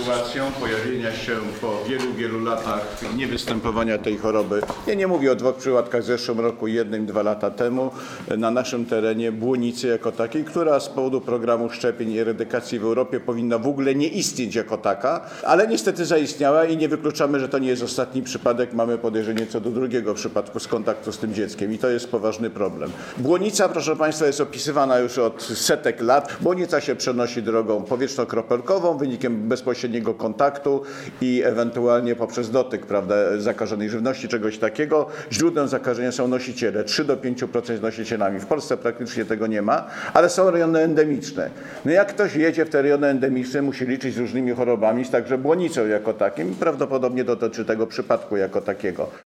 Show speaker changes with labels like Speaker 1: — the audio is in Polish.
Speaker 1: sytuacją pojawienia się po wielu latach niewystępowania tej choroby. Ja nie mówię o 2 przypadkach w zeszłym roku, 1 i 2 lata temu, na naszym terenie błonicy jako takiej, która z powodu programu szczepień i eradykacji w Europie powinna w ogóle nie istnieć jako taka, ale niestety zaistniała i nie wykluczamy, że to nie jest ostatni przypadek. Mamy podejrzenie co do drugiego przypadku z kontaktu z tym dzieckiem i to jest poważny problem. Błonica, proszę Państwa, jest opisywana już od setek lat. Błonica się przenosi drogą powietrzno-kropelkową, wynikiem bezpośredniego kontaktu i ewentualnie poprzez dotyk, prawda, zakażonej żywności, czegoś takiego. Źródłem zakażenia są nosiciele, 3 do 5% nosicielami. W Polsce praktycznie tego nie ma, ale są rejony endemiczne. No jak ktoś jedzie w te rejony endemiczne, musi liczyć z różnymi chorobami, także błonicą jako takim. Prawdopodobnie dotyczy tego przypadku jako takiego.